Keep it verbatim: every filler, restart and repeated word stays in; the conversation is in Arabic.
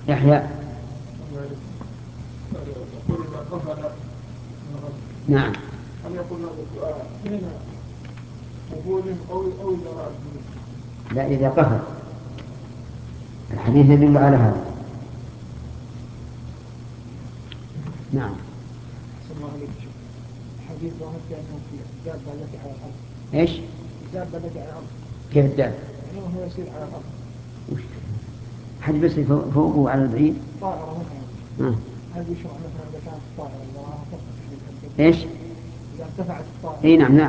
يحيى. نعم. هل يقول حين قبول أو أو إذا لا، إذا قفل. الحديث يدل على هذا. نعم. الحديث ظاهر بأنه في الدابة التي على الأرض. إيش؟ الدابة التي على الأرض. كيف الدابة؟ يعني هو يسير على الأرض. وش؟ حد بس فوقه على البعيد؟ طائرة مثلا. آه. هل يشرع مثلا إذا كانت الطائرة وراها ترتفع؟ إيش؟ إذا ارتفعت الطائرة. إيه نعم نعم.